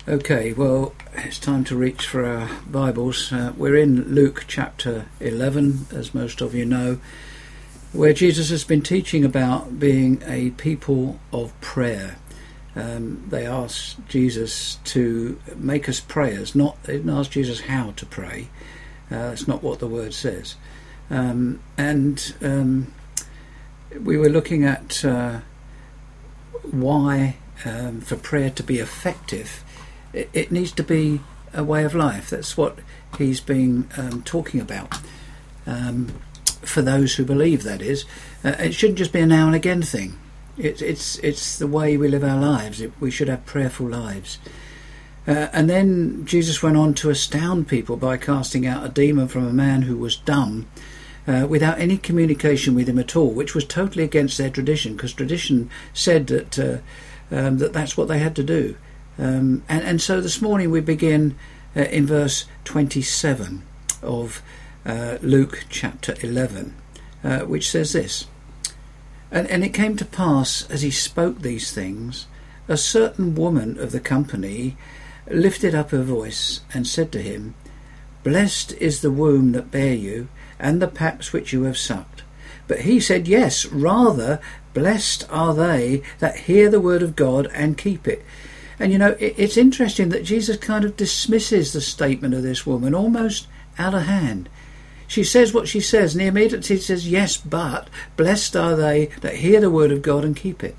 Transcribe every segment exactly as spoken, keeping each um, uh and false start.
Okay, well, it's time to reach for our Bibles. Uh, we're in Luke chapter eleven, as most of you know, where Jesus has been teaching about being a people of prayer. Um, they asked Jesus to make us prayers, not they didn't ask Jesus how to pray. Uh, that's not what the word says. Um, and um, we were looking at uh, why, um, for prayer to be effective, it, it needs to be a way of life. That's what he's been um, talking about. Um, for those who believe, that is, uh, it shouldn't just be a now and again thing. It's it's it's the way we live our lives. It, we should have prayerful lives. Uh, and then Jesus went on to astound people by casting out a demon from a man who was dumb, uh, without any communication with him at all, which was totally against their tradition, because tradition said that uh, um, that that's what they had to do. Um, and, and so this morning we begin uh, in verse twenty-seven of uh, Luke chapter eleven, uh, which says this. And, and it came to pass, as he spoke these things, a certain woman of the company lifted up her voice and said to him, Blessed is the womb that bare you, and the paps which you have sucked. But he said, Yes, rather, blessed are they that hear the word of God and keep it. And you know, it, it's interesting that Jesus kind of dismisses the statement of this woman almost out of hand. She says what she says, and he immediately says, yes, but blessed are they that hear the word of God and keep it.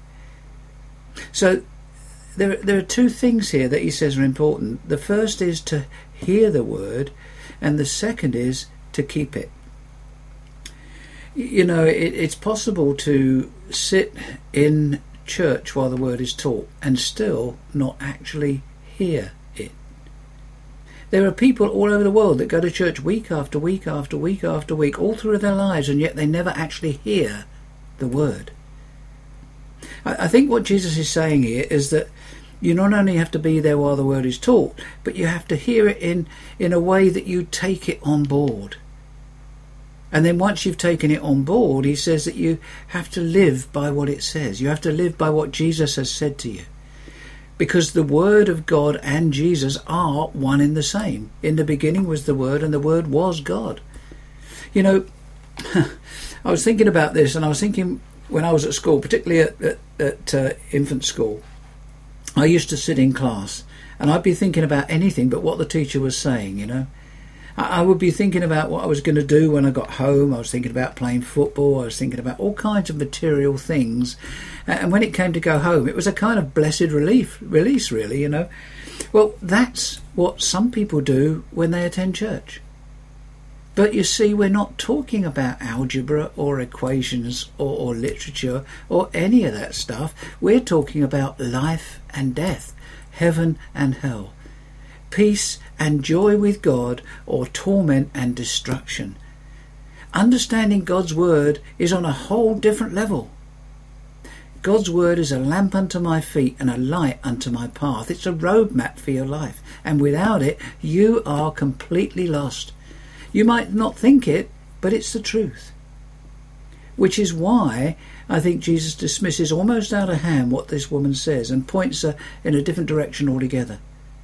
So there, there are two things here that he says are important. The first is to hear the word, and the second is to keep it. You know, it, it's possible to sit in church while the word is taught and still not actually hear it. There are people all over the world that go to church week after week after week after week, all through their lives, and yet they never actually hear the word. I, I think what Jesus is saying here is that you not only have to be there while the word is taught, but you have to hear it in, in a way that you take it on board. And then once you've taken it on board, he says that you have to live by what it says. You have to live by what Jesus has said to you. Because the Word of God and Jesus are one in the same. In the beginning was the Word, and the Word was God. You know, I was thinking about this, and I was thinking when I was at school, particularly at, at, at uh, infant school, I used to sit in class, and I'd be thinking about anything but what the teacher was saying, you know. I, I would be thinking about what I was going to do when I got home. I was thinking about playing football. I was thinking about all kinds of material things. And when it came to go home, it was a kind of blessed relief, release, really, you know. Well, that's what some people do when they attend church. But you see, we're not talking about algebra or equations or, or literature or any of that stuff. We're talking about life and death, heaven and hell, peace and joy with God, or torment and destruction. Understanding God's word is on a whole different level. God's word is a lamp unto my feet and a light unto my path. It's a roadmap for your life. And without it, you are completely lost. You might not think it, but it's the truth. Which is why I think Jesus dismisses almost out of hand what this woman says and points her in a different direction altogether.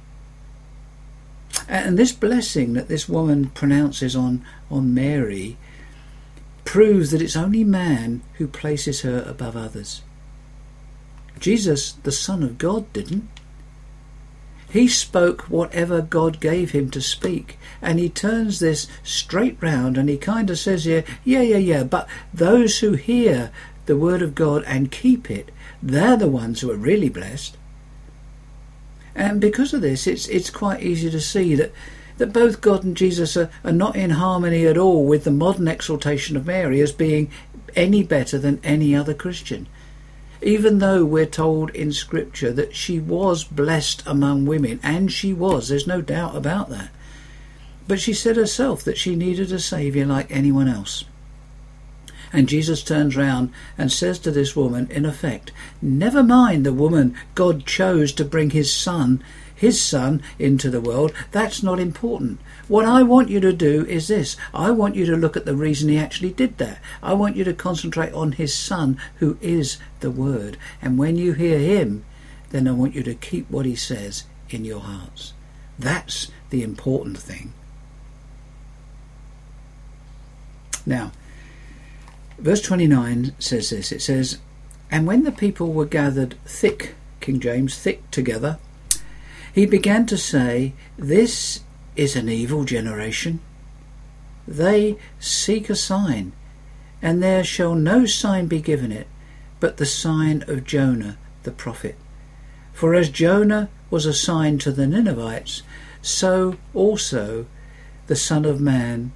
And this blessing that this woman pronounces on, on Mary proves that it's only man who places her above others. Jesus, the Son of God, didn't. He spoke whatever God gave him to speak, and he turns this straight round and he kind of says here, yeah, yeah, yeah, but those who hear the word of God and keep it, they're the ones who are really blessed. And because of this, it's it's quite easy to see that, that both God and Jesus are, are not in harmony at all with the modern exaltation of Mary as being any better than any other Christian. Even though we're told in Scripture that she was blessed among women, and she was, there's no doubt about that. But she said herself that she needed a saviour like anyone else. And Jesus turns round and says to this woman, in effect, never mind the woman God chose to bring his son, his son into the world. That's not important. What I want you to do is this. I want you to look at the reason he actually did that. I want you to concentrate on his son, who is the Word. And when you hear him, then I want you to keep what he says in your hearts. That's the important thing. Now, verse twenty-nine says this. It says, "And when the people were gathered thick," King James, thick together, "he began to say, This is an evil generation. They seek a sign, and there shall no sign be given it, but the sign of Jonah the prophet. For as Jonah was a sign to the Ninevites, so also the Son of Man,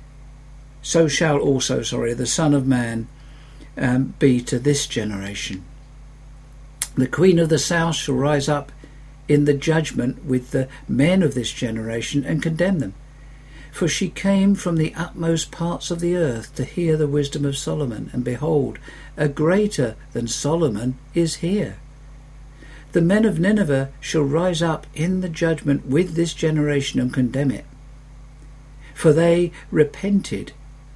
so shall also, sorry, the Son of Man um, be to this generation. The Queen of the South shall rise up in the judgment with the men of this generation and condemn them. For she came from the utmost parts of the earth to hear the wisdom of Solomon, and behold, a greater than Solomon is here. The men of Nineveh shall rise up in the judgment with this generation and condemn it. For they repented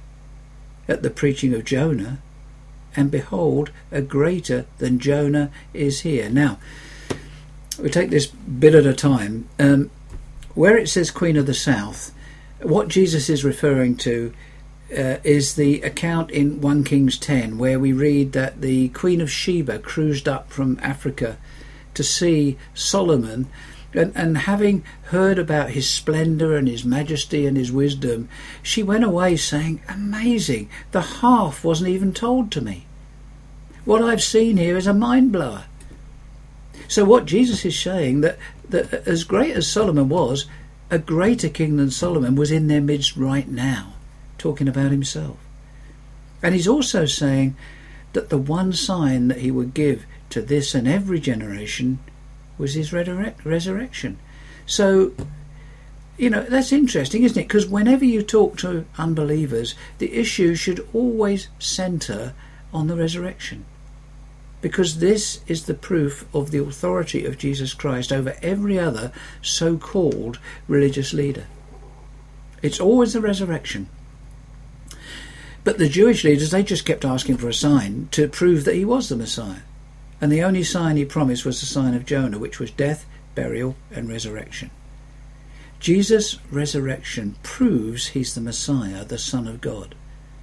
at the preaching of Jonah, and behold, a greater than Jonah is here." Now, we take this bit at a time. Um, where it says Queen of the South, what Jesus is referring to uh, is the account in First Kings ten, where we read that the Queen of Sheba cruised up from Africa to see Solomon, and, and having heard about his splendour and his majesty and his wisdom, she went away saying, "Amazing, the half wasn't even told to me. What I've seen here is a mind blower." So what Jesus is saying, that, that as great as Solomon was, a greater king than Solomon was in their midst right now, talking about himself. And he's also saying that the one sign that he would give to this and every generation was his resurrect, resurrection. So, you know, that's interesting, isn't it? Because whenever you talk to unbelievers, the issue should always centre on the resurrection. Because this is the proof of the authority of Jesus Christ over every other so-called religious leader. It's always the resurrection. But the Jewish leaders, they just kept asking for a sign to prove that he was the Messiah. And the only sign he promised was the sign of Jonah, which was death, burial, and resurrection. Jesus' resurrection proves he's the Messiah, the Son of God.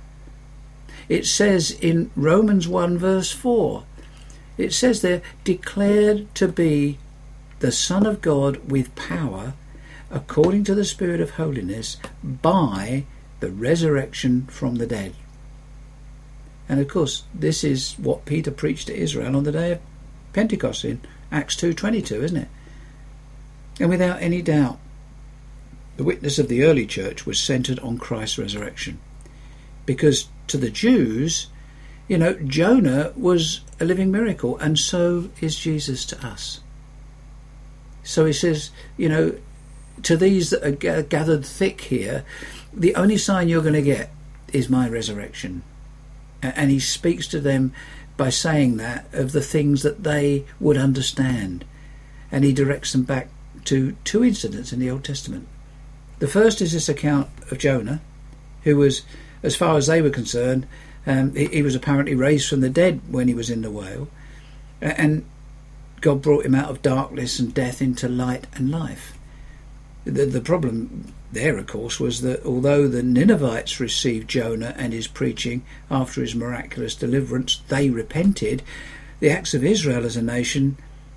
It says in Romans one verse four, it says there, declared to be the Son of God with power, according to the Spirit of holiness, by the resurrection from the dead. And of course, this is what Peter preached to Israel on the day of Pentecost in Acts two twenty-two, isn't it? And without any doubt, the witness of the early church was centred on Christ's resurrection. Because to the Jews, you know, Jonah was a living miracle, and so is Jesus to us. So he says, you know, to these that are gathered thick here, the only sign you're going to get is my resurrection. And he speaks to them by saying that of the things that they would understand. And he directs them back to two incidents in the Old Testament. The first is this account of Jonah, who was, as far as they were concerned, um, he, he was apparently raised from the dead when he was in the whale. And God brought him out of darkness and death into light and life. The, the problem there, of course, was that although the Ninevites received Jonah and his preaching after his miraculous deliverance, they repented. The acts of Israel as a nation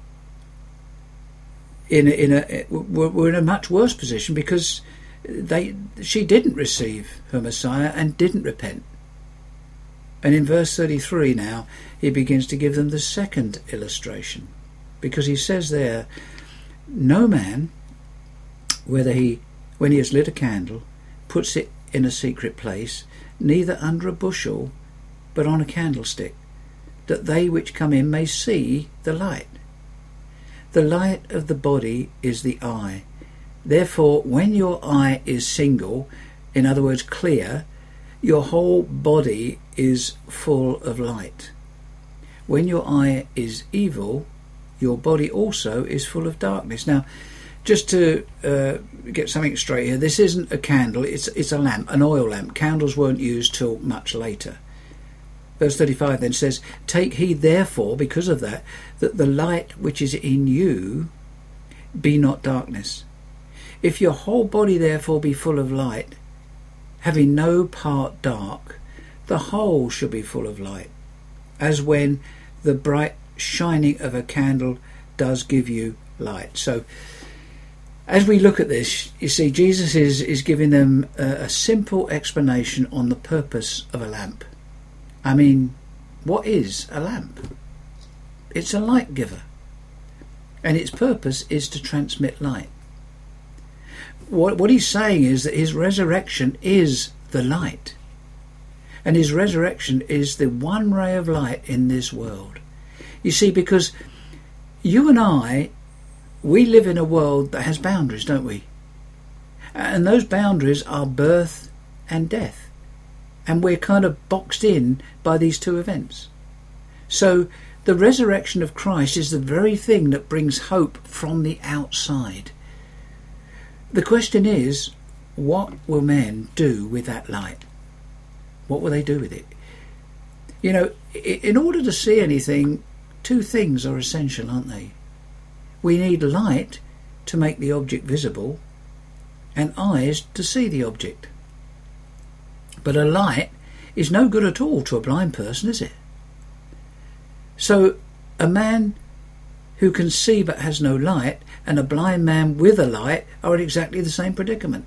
in a, in a, were, were in a much worse position, because they she didn't receive her Messiah and didn't repent. And in verse thirty-three now, he begins to give them the second illustration, because he says there, no man, whether he, when he has lit a candle, puts it in a secret place, neither under a bushel, but on a candlestick, that they which come in may see the light. The light of the body is the eye. Therefore, when your eye is single, in other words clear, your whole body is full of light. When your eye is evil, your body also is full of darkness. Now, just to uh, get something straight here, this isn't a candle, it's it's a lamp, an oil lamp. Candles weren't used till much later. Verse thirty-five then says, take heed therefore, because of that, that the light which is in you be not darkness. If your whole body therefore be full of light, having no part dark, the whole shall be full of light, as when the bright shining of a candle does give you light. So as we look at this, you see, Jesus is, is giving them a, a simple explanation on the purpose of a lamp. I mean, what is a lamp? It's a light giver, and its purpose is to transmit light. What, what he's saying is that his resurrection is the light, and his resurrection is the one ray of light in this world. You see, because you and I, we live in a world that has boundaries, don't we? And those boundaries are birth and death. And we're kind of boxed in by these two events. So the resurrection of Christ is the very thing that brings hope from the outside. The question is, what will men do with that light? What will they do with it? You know, in order to see anything, two things are essential, aren't they? We need light to make the object visible, and eyes to see the object. But a light is no good at all to a blind person, is it? So a man who can see but has no light, and a blind man with a light are in exactly the same predicament.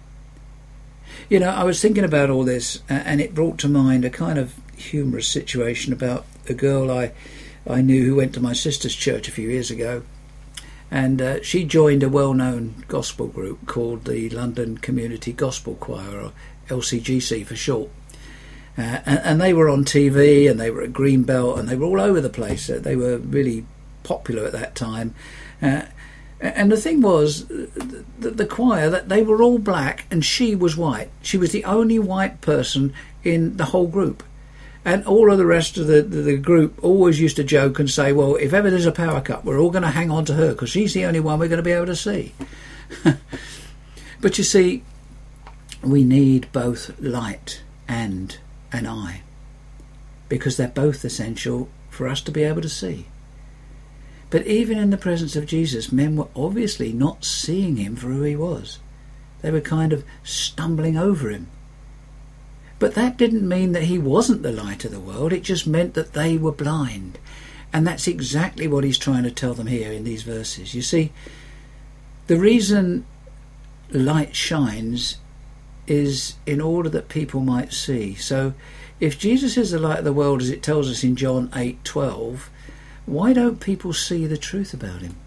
You know, I was thinking about all this, and it brought to mind a kind of humorous situation about a girl I, I knew who went to my sister's church a few years ago. And uh, she joined a well-known gospel group called the London Community Gospel Choir, or L C G C for short. Uh, and, and they were on T V, and they were at Greenbelt, and they were all over the place. Uh, they were really popular at that time. Uh, and the thing was, the, the choir, that they were all black, and she was white. She was the only white person in the whole group. And all of the rest of the, the, the group always used to joke and say, well, if ever there's a power cut, we're all going to hang on to her because she's the only one we're going to be able to see. But you see, we need both light and an eye, because they're both essential for us to be able to see. But even in the presence of Jesus, men were obviously not seeing him for who he was. They were kind of stumbling over him. But that didn't mean that he wasn't the light of the world. It just meant that they were blind. And that's exactly what he's trying to tell them here in these verses. You see, the reason light shines is in order that people might see. So if Jesus is the light of the world, as it tells us in John eight twelve, why don't people see the truth about him?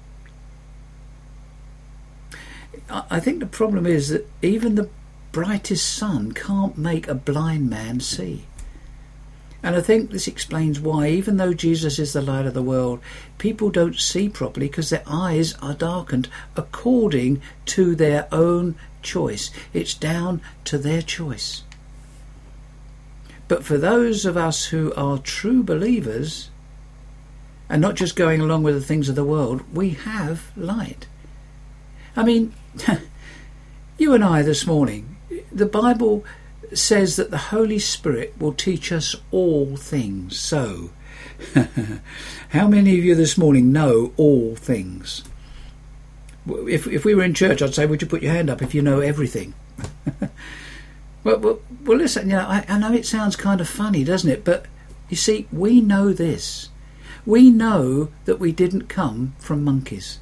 I think the problem is that even the brightest sun can't make a blind man see. And I think this explains why, even though Jesus is the light of the world, people don't see properly because their eyes are darkened according to their own choice. It's down to their choice. But for those of us who are true believers, and not just going along with the things of the world, we have light. I mean, you and I this morning, the Bible says that the Holy Spirit will teach us all things. So, how many of you this morning know all things? If if we were in church, I'd say, would you put your hand up if you know everything? well, well, well, listen, you know, I, I know it sounds kind of funny, doesn't it? But you see, we know this. We know that we didn't come from monkeys.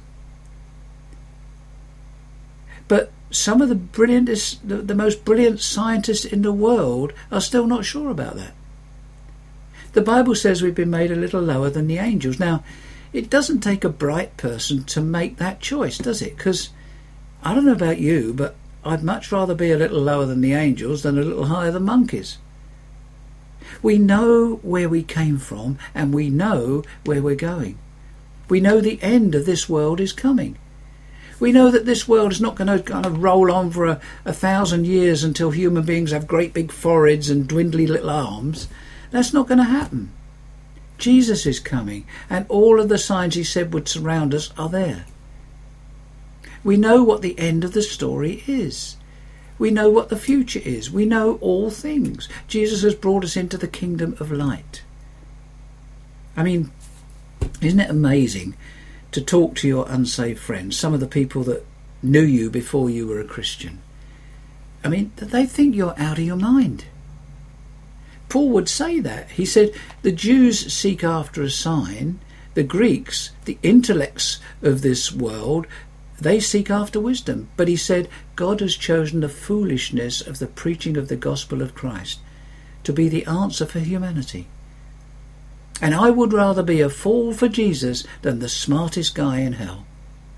But some of the brilliantest, the, the most brilliant scientists in the world are still not sure about that. The Bible says we've been made a little lower than the angels. Now, it doesn't take a bright person to make that choice, does it? Because I don't know about you, but I'd much rather be a little lower than the angels than a little higher than monkeys. We know where we came from, and we know where we're going. We know the end of this world is coming. We know that this world is not going to kind of roll on for a, a thousand years until human beings have great big foreheads and dwindly little arms. That's not going to happen. Jesus is coming, and all of the signs he said would surround us are there. We know what the end of the story is. We know what the future is. We know all things. Jesus has brought us into the kingdom of light. I mean, isn't it amazing to talk to your unsaved friends, some of the people that knew you before you were a Christian. I mean, they think you're out of your mind. Paul would say that. He said, the Jews seek after a sign, the Greeks, the intellects of this world, they seek after wisdom. But he said, God has chosen the foolishness of the preaching of the gospel of Christ to be the answer for humanity. And I would rather be a fool for Jesus than the smartest guy in hell.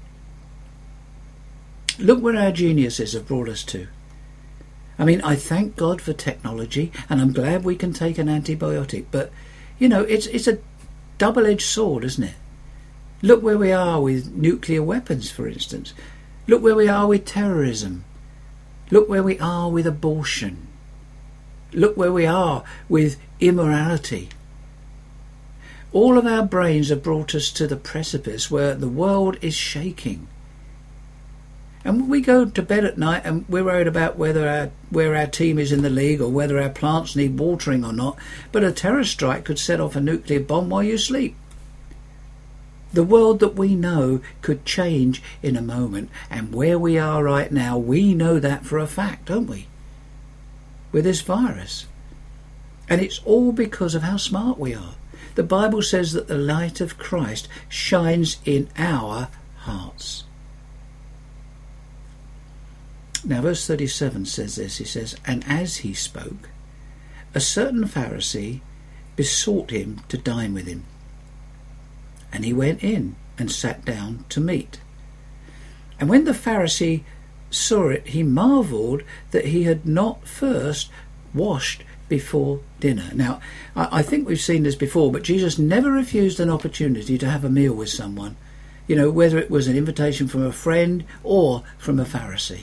Look where our geniuses have brought us to. I mean, I thank God for technology, and I'm glad we can take an antibiotic, but, you know, it's it's a double-edged sword, isn't it? Look where we are with nuclear weapons, for instance. Look where we are with terrorism. Look where we are with abortion. Look where we are with immorality. All of our brains have brought us to the precipice where the world is shaking. And we go to bed at night and we're worried about whether our, where our team is in the league or whether our plants need watering or not. But a terror strike could set off a nuclear bomb while you sleep. The world that we know could change in a moment. And where we are right now, we know that for a fact, don't we? With this virus. And it's all because of how smart we are. The Bible says that the light of Christ shines in our hearts. Now verse thirty-seven says this, he says, and as he spoke, a certain Pharisee besought him to dine with him. And he went in and sat down to meat. And when the Pharisee saw it, he marvelled that he had not first washed before dinner. Now, I, I think we've seen this before, but Jesus never refused an opportunity to have a meal with someone, you know, whether it was an invitation from a friend or from a Pharisee.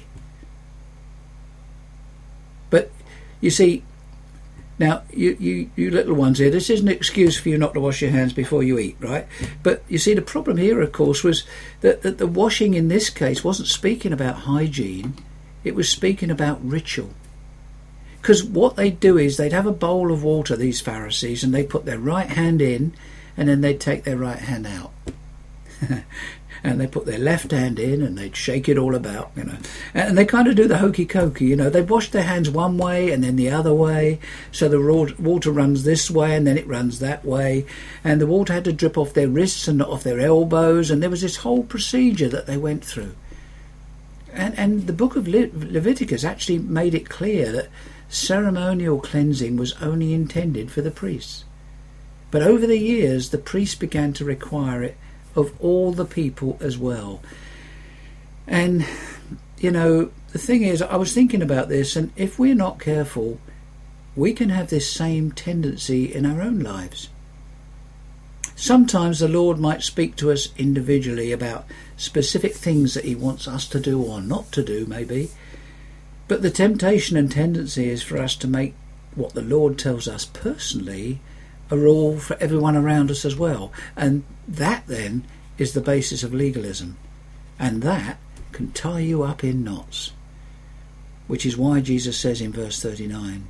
But you see, now you, you, you little ones here, this isn't an excuse for you not to wash your hands before you eat, right? But you see, the problem here, of course, was that, that the washing in this case wasn't speaking about hygiene, it was speaking about ritual. Because what they'd do is they'd have a bowl of water, these Pharisees, and they'd put their right hand in and then they'd take their right hand out. And they put their left hand in and they'd shake it all about, you know. And they kind of do the hokey-cokey, you know. They'd wash their hands one way and then the other way. So the water runs this way and then it runs that way. And the water had to drip off their wrists and not off their elbows. And there was this whole procedure that they went through. And, and the book of Le- Leviticus actually made it clear that ceremonial cleansing was only intended for the priests. But over the years, the priests began to require it of all the people as well. And, you know, the thing is, I was thinking about this, and if we're not careful, we can have this same tendency in our own lives. Sometimes the Lord might speak to us individually about specific things that he wants us to do or not to do, maybe. But the temptation and tendency is for us to make what the Lord tells us personally a rule for everyone around us as well. And that then is the basis of legalism. And that can tie you up in knots. Which is why Jesus says in verse thirty-nine,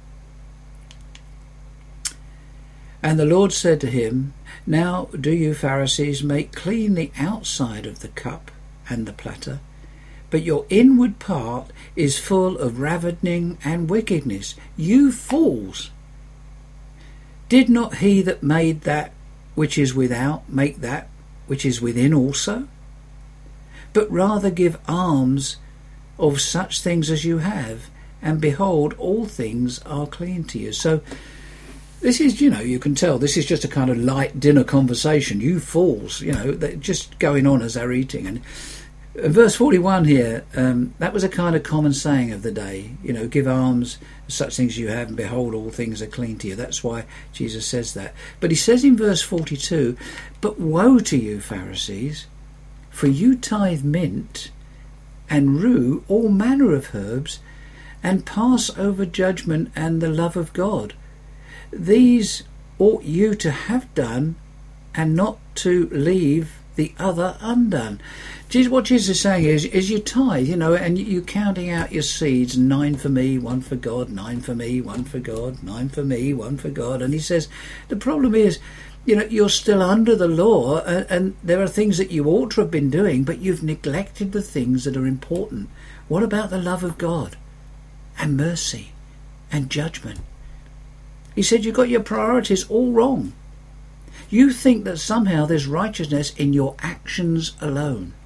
and the Lord said to him, now do you Pharisees make clean the outside of the cup and the platter, but your inward part is full of ravening and wickedness. You fools! Did not he that made that which is without make that which is within also? But rather give alms of such things as you have, and behold, all things are clean to you. So this is, you know, you can tell this is just a kind of light dinner conversation. You fools, you know, they're just going on as they're eating. And in verse forty-one here, um, that was a kind of common saying of the day, you know, give alms such things you have, and behold, all things are clean to you. That's why Jesus says that. But he says in verse forty-two, but woe to you, Pharisees, for you tithe mint and rue all manner of herbs, and pass over judgment and the love of God. These ought you to have done, and not to leave the other undone. What Jesus is saying is, is you tithe, you know, and you're counting out your seeds, nine for me, one for God, nine for me, one for God, nine for me, one for God. And he says, the problem is, You know, you're still under the law, and, and there are things that you ought to have been doing, but you've neglected the things that are important. What about the love of God and mercy and judgment? He said you've got your priorities all wrong. You think that somehow there's righteousness in your actions alone.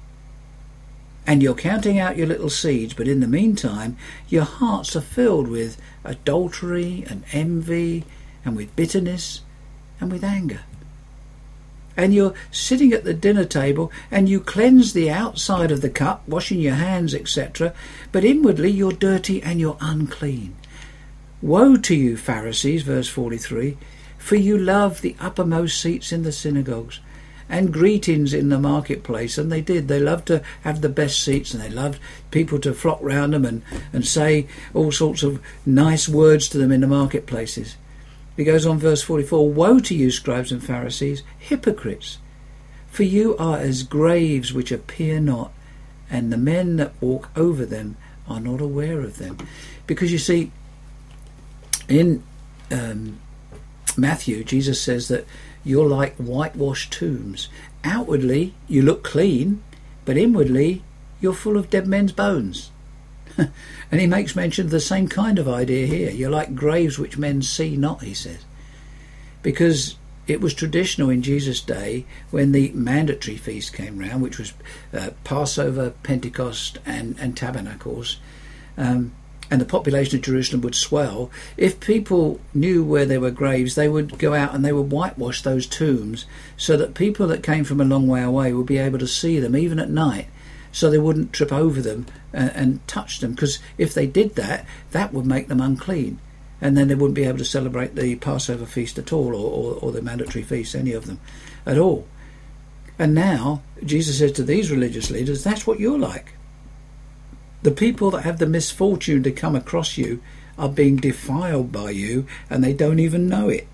And you're counting out your little seeds, but in the meantime, your hearts are filled with adultery and envy and with bitterness and with anger. And you're sitting at the dinner table and you cleanse the outside of the cup, washing your hands, et cetera, but inwardly you're dirty and you're unclean. Woe to you, Pharisees, verse forty-three, for you love the uppermost seats in the synagogues and greetings in the marketplace. And they did. They loved to have the best seats, and they loved people to flock round them and, and say all sorts of nice words to them in the marketplaces. He goes on, verse forty-four, woe to you, scribes and Pharisees, hypocrites, for you are as graves which appear not, and the men that walk over them are not aware of them. Because you see, in um, Matthew, Jesus says that you're like whitewashed tombs. Outwardly, you look clean, but inwardly, you're full of dead men's bones. And he makes mention of the same kind of idea here. You're like graves which men see not, he says. Because it was traditional in Jesus' day, when the mandatory feast came round, which was uh, Passover, Pentecost and, and Tabernacles, um, and the population of Jerusalem would swell, if people knew where there were graves, they would go out and they would whitewash those tombs so that people that came from a long way away would be able to see them even at night, so they wouldn't trip over them and, and touch them, because if they did that, that would make them unclean, and then they wouldn't be able to celebrate the Passover feast at all, or, or, or the mandatory feasts, any of them at all. And now Jesus says to these religious leaders, that's what you're like. The people that have the misfortune to come across you are being defiled by you, and they don't even know it.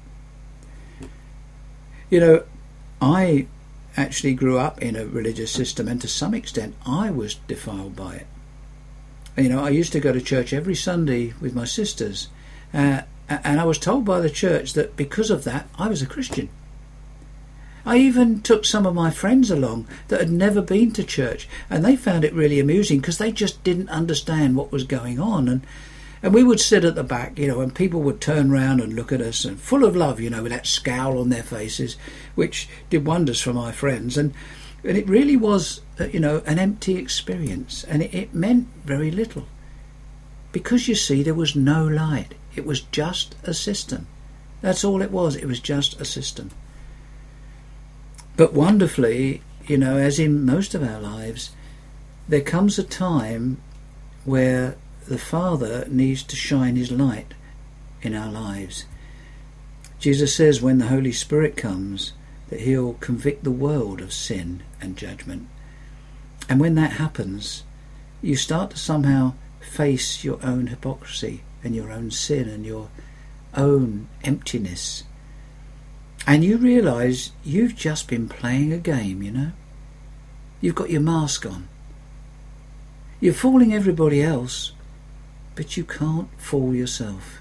You know, I actually grew up in a religious system, and to some extent I was defiled by it. You know, I used to go to church every Sunday with my sisters, uh, and I was told by the church that because of that I was a Christian. I even took some of my friends along that had never been to church, and they found it really amusing because they just didn't understand what was going on. And and we would sit at the back, you know, and people would turn round and look at us, and full of love, you know, with that scowl on their faces, which did wonders for my friends. And, and it really was, uh, you know, an empty experience, and it, it meant very little. Because, you see, there was no light. It was just a system. That's all it was. It was just a system. But wonderfully, you know, as in most of our lives, there comes a time where the Father needs to shine his light in our lives. Jesus says when the Holy Spirit comes that he'll convict the world of sin and judgment. And when that happens, you start to somehow face your own hypocrisy and your own sin and your own emptiness. And you realise you've just been playing a game, you know. You've got your mask on. You're fooling everybody else, but you can't fool yourself.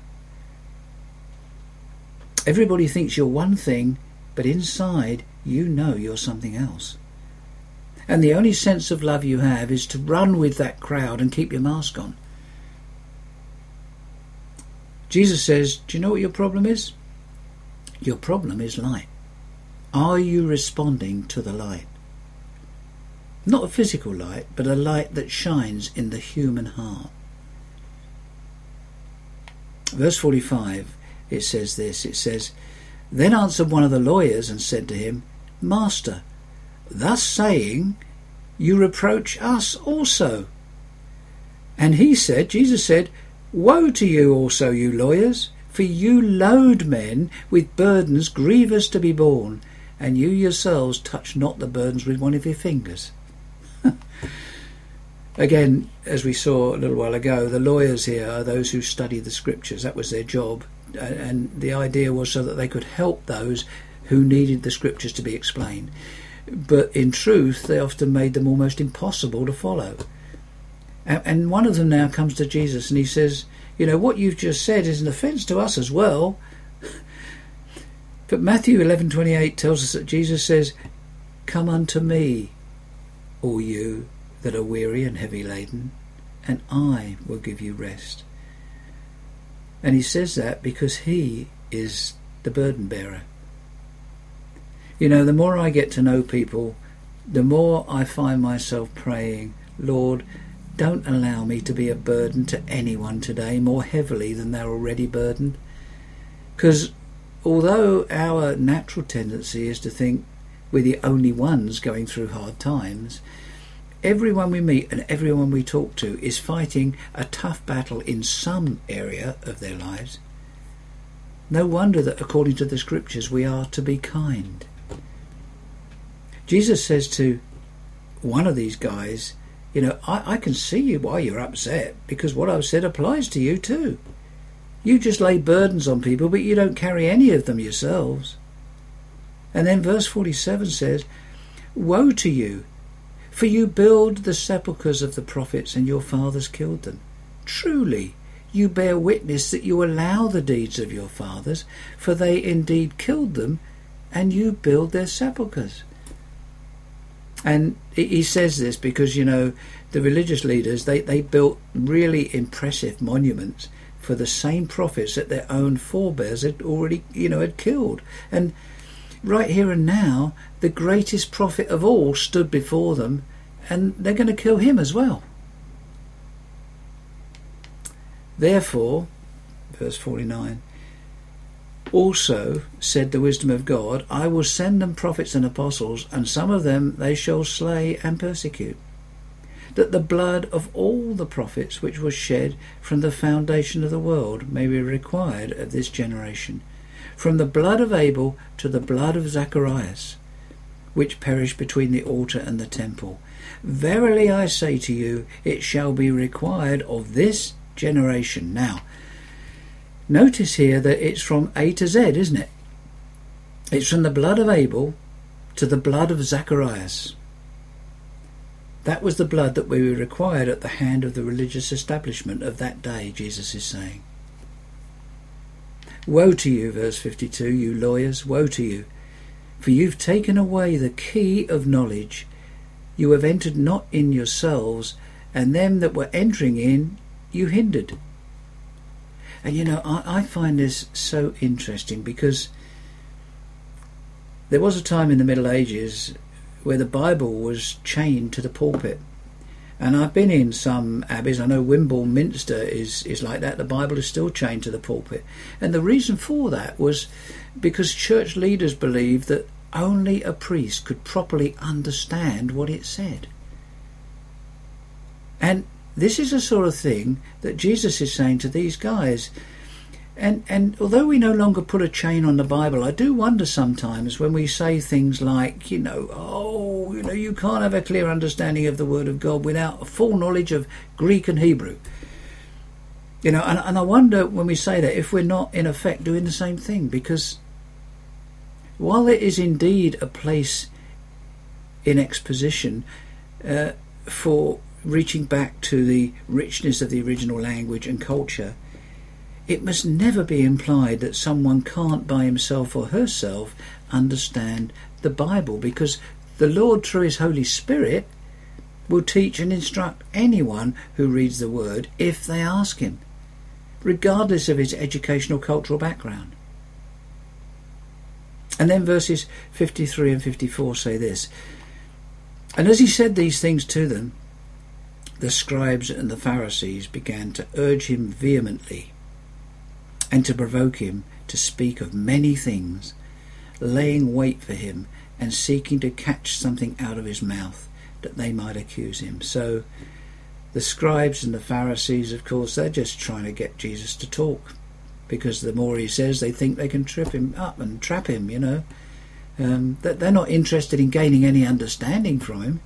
Everybody thinks you're one thing, but inside you know you're something else. And the only sense of love you have is to run with that crowd and keep your mask on. Jesus says, do you know what your problem is? Your problem is light. Are you responding to the light? Not a physical light, but a light that shines in the human heart. Verse forty-five, it says this, it says, Then answered one of the lawyers and said to him, Master, thus saying, you reproach us also. And he said, Jesus said, Woe to you also, you lawyers, for you load men with burdens grievous to be borne, and you yourselves touch not the burdens with one of your fingers. Again, as we saw a little while ago, the lawyers here are those who study the scriptures. That was their job, and the idea was so that they could help those who needed the scriptures to be explained. But in truth, they often made them almost impossible to follow. And one of them now comes to Jesus and he says, you know, what you've just said is an offence to us as well. But Matthew eleven twenty-eight tells us that Jesus says, "Come unto me, all you that are weary and heavy laden, and I will give you rest." And he says that because he is the burden bearer. You know, the more I get to know people, the more I find myself praying, "Lord, don't allow me to be a burden to anyone today more heavily than they're already burdened." Because although our natural tendency is to think we're the only ones going through hard times, everyone we meet and everyone we talk to is fighting a tough battle in some area of their lives. No wonder that according to the scriptures we are to be kind. Jesus says to one of these guys, you know, I, I can see you why you're upset, because what I've said applies to you too. You just lay burdens on people, but you don't carry any of them yourselves. And then verse forty-seven says, "Woe to you, for you build the sepulchres of the prophets, and your fathers killed them. Truly, you bear witness that you allow the deeds of your fathers, for they indeed killed them, and you build their sepulchres." And he says this because, you know, the religious leaders, they, they built really impressive monuments for the same prophets that their own forebears had already, you know, had killed. And right here and now, the greatest prophet of all stood before them, and they're going to kill him as well. Therefore, verse forty-nine, "Also said the wisdom of God, I will send them prophets and apostles, and some of them they shall slay and persecute, that the blood of all the prophets which was shed from the foundation of the world may be required of this generation, from the blood of Abel to the blood of Zacharias, which perished between the altar and the temple. Verily I say to you, it shall be required of this generation." Now, notice here that it's from A to Z, isn't it? It's from the blood of Abel to the blood of Zacharias. That was the blood that we were required at the hand of the religious establishment of that day, Jesus is saying. "Woe to you," verse fifty-two, "you lawyers, woe to you, for you've taken away the key of knowledge. You have entered not in yourselves, and them that were entering in you hindered." And you know, I, I find this so interesting, because there was a time in the Middle Ages where the Bible was chained to the pulpit. And I've been in some abbeys. I know Wimborne Minster is, is like that. The Bible is still chained to the pulpit. And the reason for that was because church leaders believed that only a priest could properly understand what it said. And this is the sort of thing that Jesus is saying to these guys. And and although we no longer put a chain on the Bible, I do wonder sometimes when we say things like, you know, oh, you know, you can't have a clear understanding of the Word of God without a full knowledge of Greek and Hebrew. You know, and, and I wonder when we say that if we're not in effect doing the same thing, because while it is indeed a place in exposition uh, for reaching back to the richness of the original language and culture, it must never be implied that someone can't by himself or herself understand the Bible, because the Lord, through his Holy Spirit, will teach and instruct anyone who reads the Word if they ask him, regardless of his educational cultural background. And then verses fifty-three and fifty-four say this: "And as he said these things to them, the scribes and the Pharisees began to urge him vehemently and to provoke him to speak of many things, laying wait for him and seeking to catch something out of his mouth that they might accuse him." So the scribes and the Pharisees, of course, they're just trying to get Jesus to talk, because the more he says, they think they can trip him up and trap him, you know. Um, that they're not interested in gaining any understanding from him.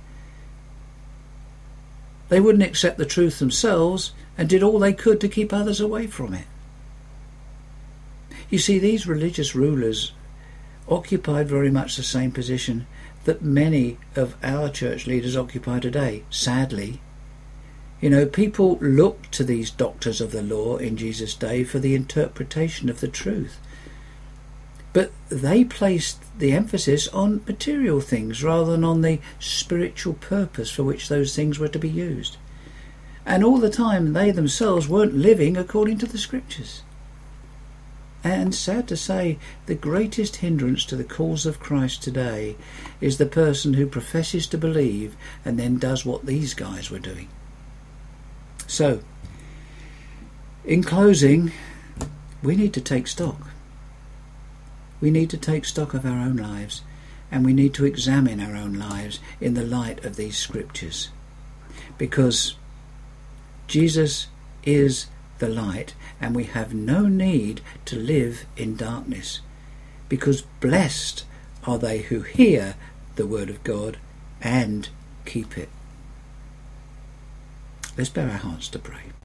They wouldn't accept the truth themselves and did all they could to keep others away from it. You see, these religious rulers occupied very much the same position that many of our church leaders occupy today, sadly. You know, people looked to these doctors of the law in Jesus' day for the interpretation of the truth. But they placed the emphasis on material things rather than on the spiritual purpose for which those things were to be used. And all the time they themselves weren't living according to the Scriptures. And sad to say, the greatest hindrance to the cause of Christ today is the person who professes to believe and then does what these guys were doing. So, in closing, we need to take stock. We need to take stock of our own lives, and we need to examine our own lives in the light of these Scriptures. Because Jesus is the light, and we have no need to live in darkness, because blessed are they who hear the word of God and keep it. Let's bow our hearts to pray.